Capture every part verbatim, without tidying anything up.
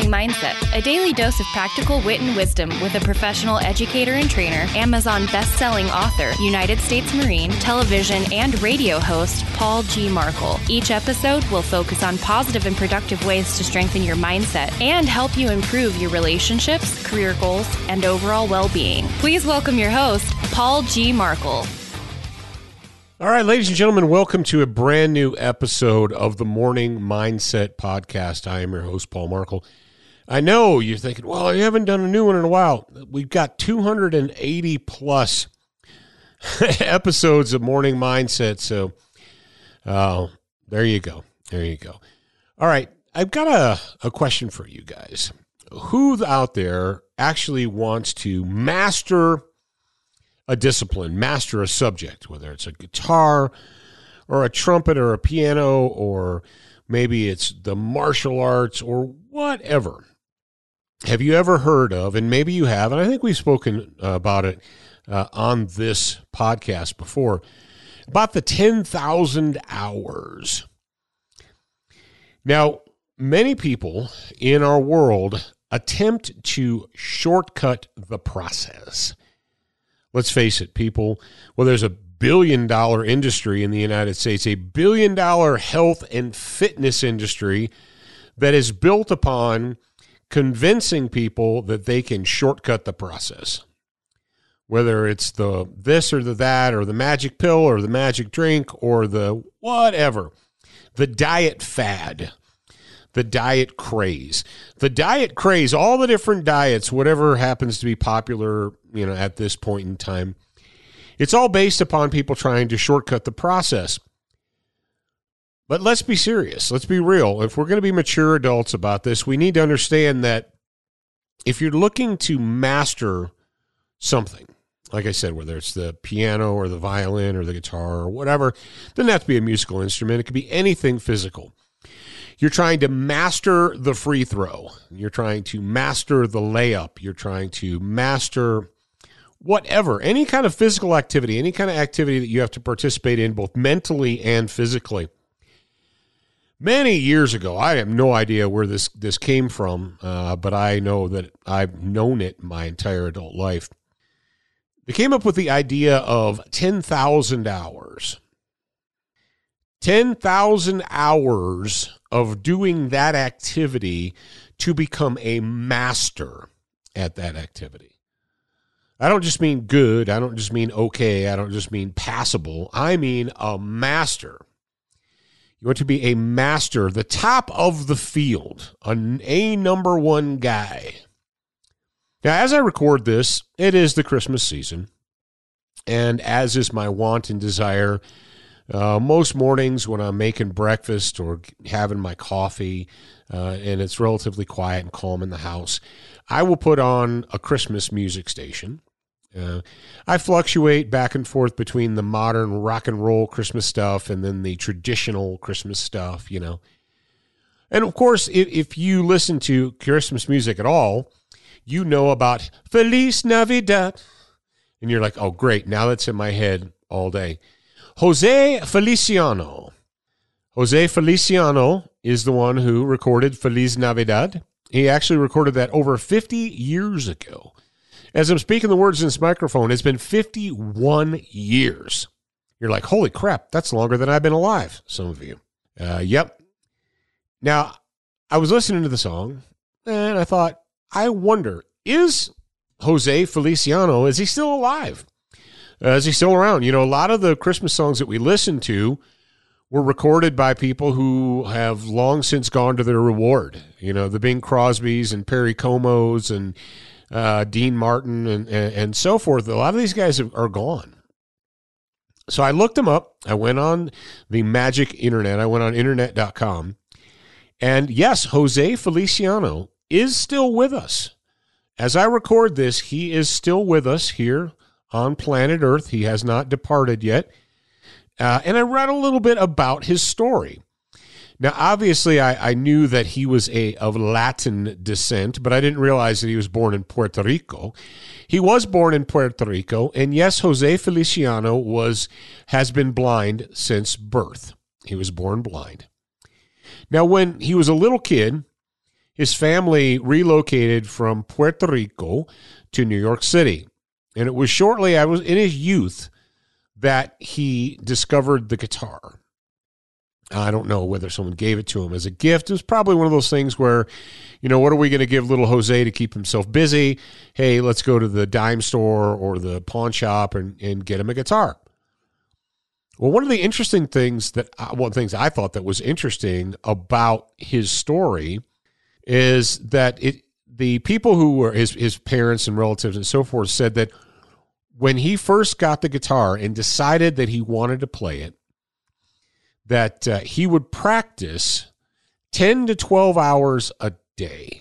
Morning Mindset, a daily dose of practical wit and wisdom with a professional educator and trainer, Amazon best-selling author, United States Marine, television and radio host, Paul G. Markel. Each episode will focus on positive and productive ways to strengthen your mindset and help you improve your relationships, career goals, and overall well-being. Please welcome your host, Paul G. Markel. All right, ladies and gentlemen, welcome to a brand new episode of the Morning Mindset Podcast. I am your host, Paul Markel. I know you're thinking, well, you haven't done a new one in a while. We've got two hundred eighty plus episodes of Morning Mindset, so uh, there you go. There you go. All right, I've got a, a question for you guys. Who out there actually wants to master a discipline, master a subject, whether it's a guitar or a trumpet or a piano, or maybe it's the martial arts or whatever? Have you ever heard of, and maybe you have, and I think we've spoken uh, about it uh, on this podcast before, about the ten thousand hours. Now, many people in our world attempt to shortcut the process. Let's face it, people, well, there's a billion dollar industry in the United States, a billion dollar health and fitness industry that is built upon convincing people that they can shortcut the process. Whether it's the this or the that or the magic pill or the magic drink or the whatever, the diet fad, the diet craze, the diet craze, all the different diets, whatever happens to be popular, you know, at this point in time, it's all based upon people trying to shortcut the process. But let's be serious. Let's be real. If we're going to be mature adults about this, we need to understand that if you're looking to master something, like I said, whether it's the piano or the violin or the guitar or whatever, it doesn't have to be a musical instrument. It could be anything physical. You're trying to master the free throw. You're trying to master the layup. You're trying to master whatever, any kind of physical activity, any kind of activity that you have to participate in both mentally and physically. Many years ago, I have no idea where this, this came from, uh, but I know that I've known it my entire adult life. They came up with the idea of ten thousand hours. ten thousand hours of doing that activity to become a master at that activity. I don't just mean good. I don't just mean okay. I don't just mean passable. I mean a master. You want to be a master, the top of the field, an A number one guy. Now, as I record this, it is the Christmas season, and as is my want and desire, Uh, most mornings when I'm making breakfast or having my coffee uh, and it's relatively quiet and calm in the house, I will put on a Christmas music station. Uh, I fluctuate back and forth between the modern rock and roll Christmas stuff and then the traditional Christmas stuff, you know. And of course, if, if you listen to Christmas music at all, you know about Feliz Navidad. And you're like, oh, great, now that's in my head all day. Jose Feliciano. Jose Feliciano is the one who recorded Feliz Navidad. He actually recorded that over fifty years ago. As I'm speaking the words in this microphone, it's been fifty-one years. You're like, holy crap, that's longer than I've been alive, some of you. Uh, yep. Now, I was listening to the song, and I thought, I wonder, is Jose Feliciano, is he still alive? Uh, is he still around? You know, a lot of the Christmas songs that we listen to were recorded by people who have long since gone to their reward. You know, the Bing Crosbys and Perry Comos and uh, Dean Martin and, and, and so forth. A lot of these guys have, are gone. So I looked them up. I went on the magic internet. I went on internet dot com. And yes, Jose Feliciano is still with us. As I record this, he is still with us here on planet Earth. He has not departed yet. Uh, and I read a little bit about his story. Now, obviously, I, I knew that he was a of Latin descent, but I didn't realize that he was born in Puerto Rico. He was born in Puerto Rico, and yes, Jose Feliciano was has been blind since birth. He was born blind. Now, when he was a little kid, his family relocated from Puerto Rico to New York City. And it was shortly, I was in his youth, that he discovered the guitar. I don't know whether someone gave it to him as a gift. It was probably one of those things where, you know, what are we going to give little Jose to keep himself busy? Hey, let's go to the dime store or the pawn shop and, and get him a guitar. Well, one of the interesting things that, one of the things I thought that was interesting about his story is that it, the people who were his, his parents and relatives and so forth said that when he first got the guitar and decided that he wanted to play it, that uh, he would practice ten to twelve hours a day.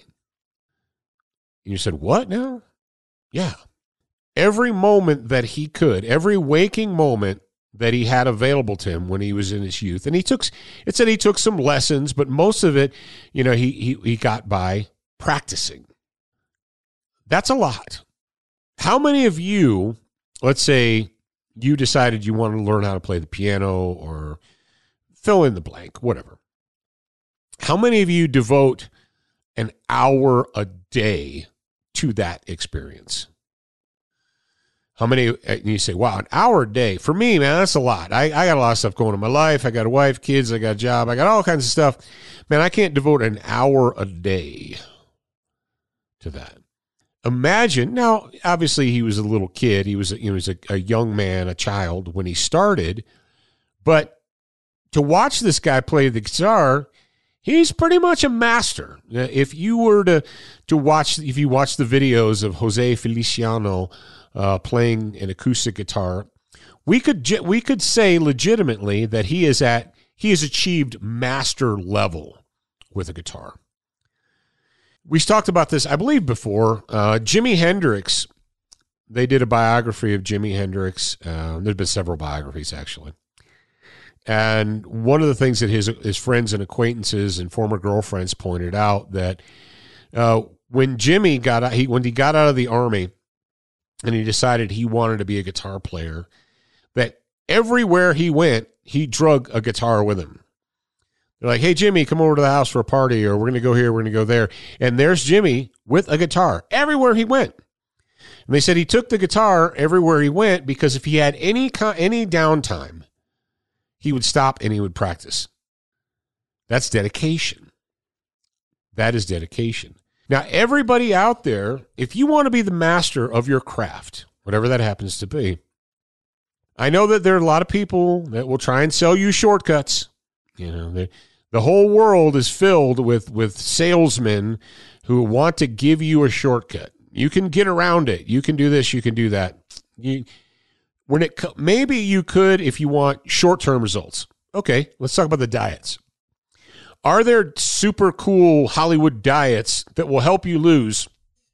And you said, what now? Yeah. Every moment that he could, every waking moment that he had available to him when he was in his youth. And he took, it said he took some lessons, but most of it, you know, he, he, he got by practicing. That's a lot. How many of you, let's say you decided you wanted to learn how to play the piano or fill in the blank, whatever. How many of you devote an hour a day to that experience? How many, and you say, wow, an hour a day. For me, man, that's a lot. I, I got a lot of stuff going in my life. I got a wife, kids, I got a job. I got all kinds of stuff. Man, I can't devote an hour a day to that. Imagine, now, obviously he was a little kid. He was, he was a, a young man, a child when he started. But to watch this guy play the guitar, he's pretty much a master. If you were to to watch, if you watch the videos of Jose Feliciano uh, playing an acoustic guitar, we could we could say legitimately that he is at he has achieved master level with a guitar. We talked about this, I believe, before. Uh, Jimi Hendrix. They did a biography of Jimi Hendrix. Uh, there's been several biographies actually. And one of the things that his his friends and acquaintances and former girlfriends pointed out that uh, when Jimmy got out, he when he got out of the Army and he decided he wanted to be a guitar player, that everywhere he went, he drug a guitar with him. They're like, hey, Jimmy, come over to the house for a party, or we're going to go here, we're going to go there. And there's Jimmy with a guitar everywhere he went. And they said he took the guitar everywhere he went because if he had any any downtime, he would stop and he would practice. That's dedication. That is dedication. Now, everybody out there, if you want to be the master of your craft, whatever that happens to be, I know that there are a lot of people that will try and sell you shortcuts. You know, they, the whole world is filled with, with salesmen who want to give you a shortcut. You can get around it. You can do this. You can do that. You When it maybe you could if you want short-term results. Okay, let's talk about the diets. Are there super cool Hollywood diets that will help you lose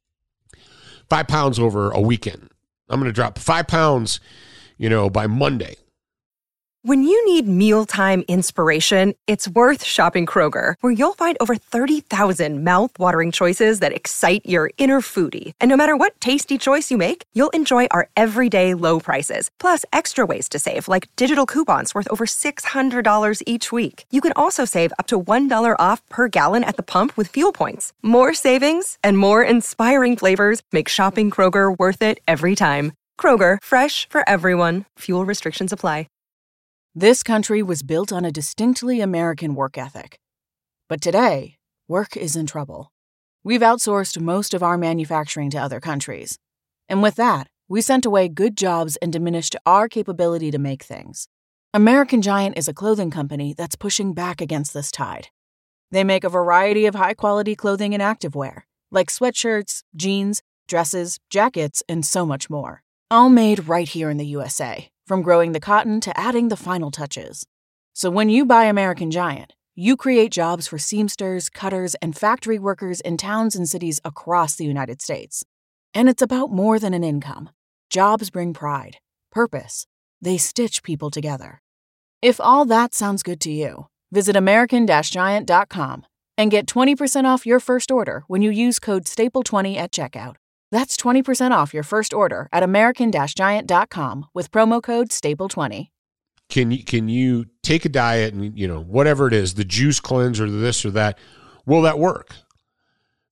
five pounds over a weekend? I'm going to drop five pounds, you know, by Monday. When you need mealtime inspiration, it's worth shopping Kroger, where you'll find over thirty thousand mouth-watering choices that excite your inner foodie. And no matter what tasty choice you make, you'll enjoy our everyday low prices, plus extra ways to save, like digital coupons worth over six hundred dollars each week. You can also save up to one dollar off per gallon at the pump with fuel points. More savings and more inspiring flavors make shopping Kroger worth it every time. Kroger, fresh for everyone. Fuel restrictions apply. This country was built on a distinctly American work ethic. But today, work is in trouble. We've outsourced most of our manufacturing to other countries. And with that, we sent away good jobs and diminished our capability to make things. American Giant is a clothing company that's pushing back against this tide. They make a variety of high-quality clothing and activewear, like sweatshirts, jeans, dresses, jackets, and so much more. All made right here in the U S A. From growing the cotton to adding the final touches. So when you buy American Giant, you create jobs for seamsters, cutters, and factory workers in towns and cities across the United States. And it's about more than an income. Jobs bring pride, purpose. They stitch people together. If all that sounds good to you, visit American Giant dot com and get twenty percent off your first order when you use code staple twenty at checkout. That's twenty percent off your first order at American Giant dot com with promo code staple twenty. Can you, can you take a diet and, you know, whatever it is, the juice cleanse or this or that, will that work?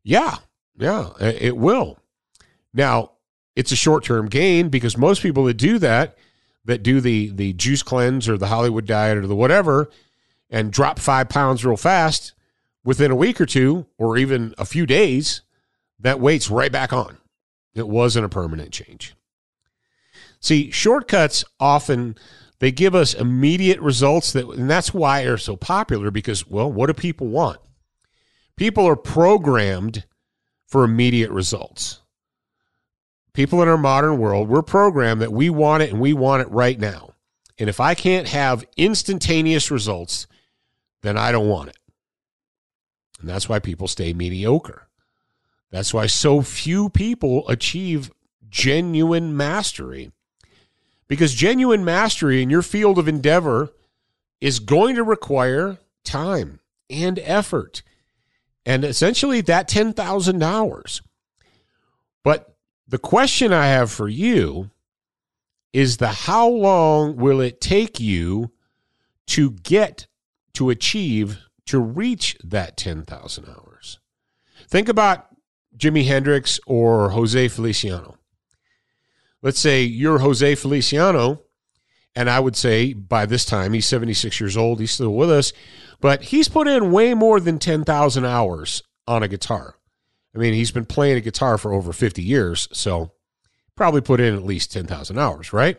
Yeah, yeah, it will. Now, it's a short-term gain because most people that do that, that do the, the juice cleanse or the Hollywood diet or the whatever, and drop five pounds real fast, within a week or two or even a few days, that weight's right back on. It wasn't a permanent change. See, shortcuts often, they give us immediate results, that, and that's why they're so popular because, well, what do people want? People are programmed for immediate results. People in our modern world, we're programmed that we want it and we want it right now. And if I can't have instantaneous results, then I don't want it. And that's why people stay mediocre. That's why so few people achieve genuine mastery. Because genuine mastery in your field of endeavor is going to require time and effort. And essentially that ten thousand hours. But the question I have for you is the how long will it take you to get, to achieve, to reach that ten thousand hours? Think about Jimi Hendrix or Jose Feliciano. Let's say you're Jose Feliciano, and I would say by this time, he's seventy-six years old, he's still with us, but he's put in way more than ten thousand hours on a guitar. I mean, he's been playing a guitar for over fifty years, so probably put in at least ten thousand hours, right?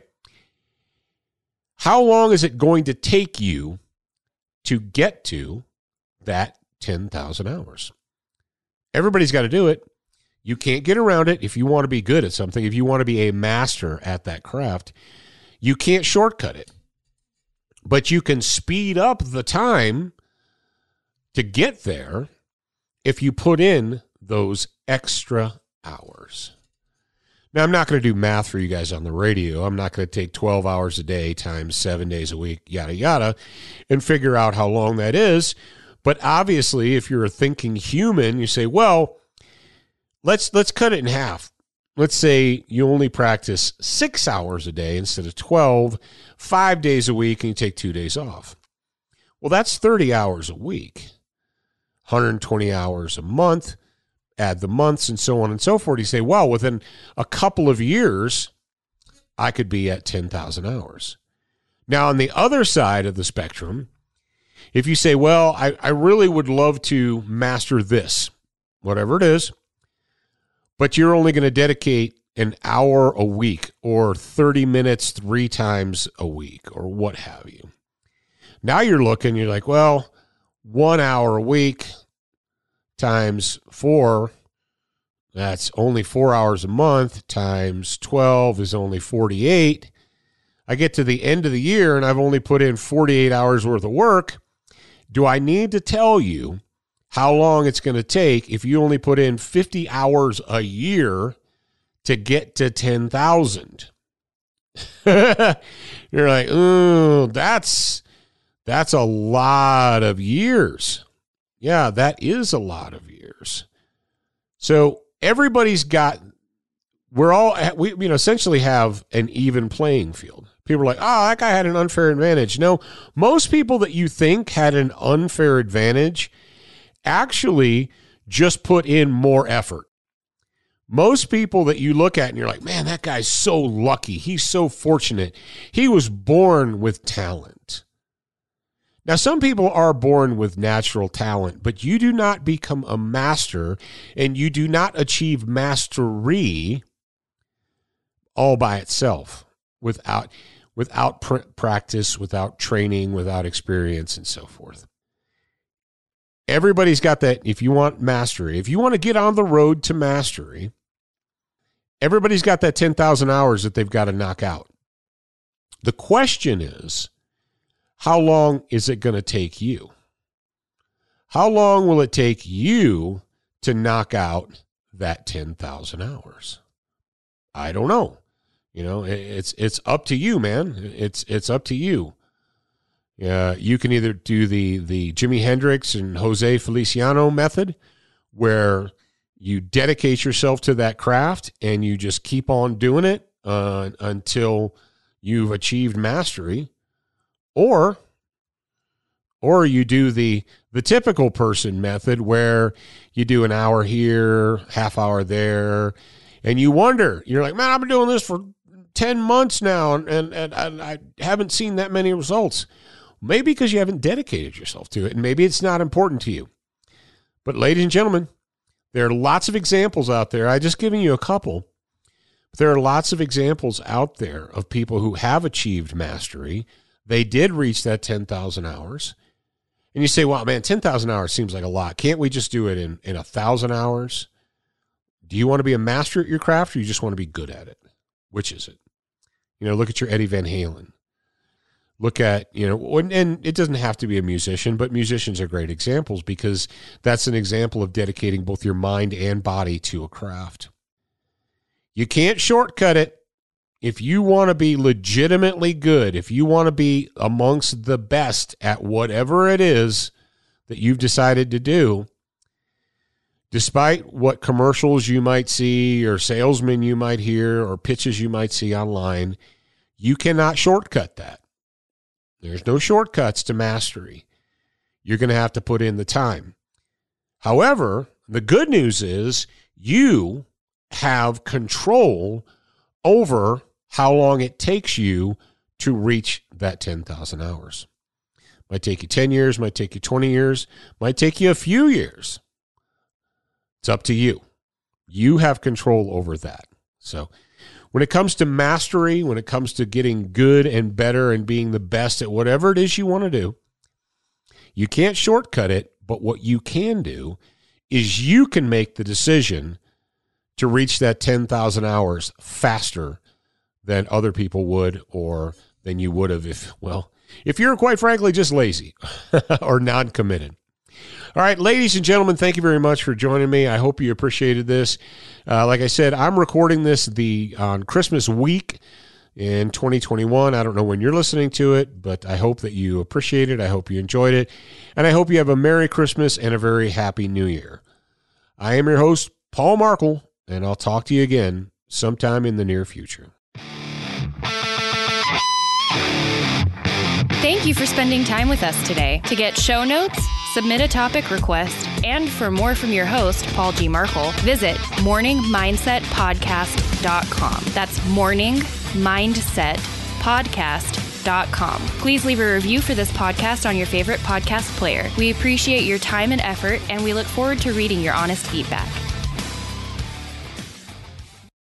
How long is it going to take you to get to that ten thousand hours? Everybody's got to do it. You can't get around it if you want to be good at something, if you want to be a master at that craft. You can't shortcut it. But you can speed up the time to get there if you put in those extra hours. Now, I'm not going to do math for you guys on the radio. I'm not going to take twelve hours a day times seven days a week, yada, yada, and figure out how long that is. But obviously, if you're a thinking human, you say, well, let's let's cut it in half. Let's say you only practice six hours a day instead of twelve, five days a week, and you take two days off. Well, that's thirty hours a week, one hundred twenty hours a month, add the months and so on and so forth. You say, well, within a couple of years, I could be at ten thousand hours. Now, on the other side of the spectrum, if you say, well, I, I really would love to master this, whatever it is, but you're only going to dedicate an hour a week or thirty minutes three times a week or what have you. Now you're looking, you're like, well, one hour a week times four, that's only four hours a month, times twelve is only forty-eight. I get to the end of the year and I've only put in forty-eight hours worth of work. Do I need to tell you how long it's going to take if you only put in fifty hours a year to get to ten thousand? You're like, oh, that's, that's a lot of years. Yeah, that is a lot of years. So everybody's got, we're all, we you know, essentially have an even playing field. People are like, oh, that guy had an unfair advantage. No, most people that you think had an unfair advantage actually just put in more effort. Most people that you look at and you're like, man, that guy's so lucky. He's so fortunate. He was born with talent. Now, some people are born with natural talent, but you do not become a master and you do not achieve mastery all by itself without, without pr- practice, without training, without experience, and so forth. Everybody's got that. If you want mastery, if you want to get on the road to mastery, everybody's got that ten thousand hours that they've got to knock out. The question is, how long is it going to take you? How long will it take you to knock out that ten thousand hours? I don't know. You know, it's it's up to you, man. It's it's up to you. Uh, you can either do the the Jimi Hendrix and Jose Feliciano method, where you dedicate yourself to that craft and you just keep on doing it uh, until you've achieved mastery, or Or you do the the typical person method where you do an hour here, half hour there, and you wonder, you're like, man, I've been doing this for ten months now, and, and, and, and I haven't seen that many results. Maybe because you haven't dedicated yourself to it, and maybe it's not important to you. But ladies and gentlemen, there are lots of examples out there. I just given you a couple. But there are lots of examples out there of people who have achieved mastery. They did reach that ten thousand hours. And you say, wow, man, ten thousand hours seems like a lot. Can't we just do it in, in one thousand hours? Do you want to be a master at your craft, or you just want to be good at it? Which is it? You know, look at your Eddie Van Halen. Look at, you know, and it doesn't have to be a musician, but musicians are great examples because that's an example of dedicating both your mind and body to a craft. You can't shortcut it. If you want to be legitimately good, if you want to be amongst the best at whatever it is that you've decided to do, despite what commercials you might see or salesmen you might hear or pitches you might see online, you cannot shortcut that. There's no shortcuts to mastery. You're going to have to put in the time. However, the good news is you have control over how long it takes you to reach that ten thousand hours. Might take you ten years, might take you twenty years, might take you a few years. It's up to you. You have control over that. So when it comes to mastery, when it comes to getting good and better and being the best at whatever it is you want to do, you can't shortcut it, but what you can do is you can make the decision to reach that ten thousand hours faster than other people would, or than you would have if, well, if you're quite frankly just lazy or non-committed. All right, ladies and gentlemen, thank you very much for joining me. I hope you appreciated this. Uh, like I said, I'm recording this the on Christmas week in twenty twenty-one. I don't know when you're listening to it, but I hope that you appreciate it. I hope you enjoyed it. And I hope you have a Merry Christmas and a very Happy New Year. I am your host, Paul Markle, and I'll talk to you again sometime in the near future. Thank you for spending time with us today. To get show notes, submit a topic request, and for more from your host, Paul G. Markle, visit morning mindset podcast dot com. That's morning mindset podcast dot com. Please leave a review for this podcast on your favorite podcast player. We appreciate your time and effort, and we look forward to reading your honest feedback.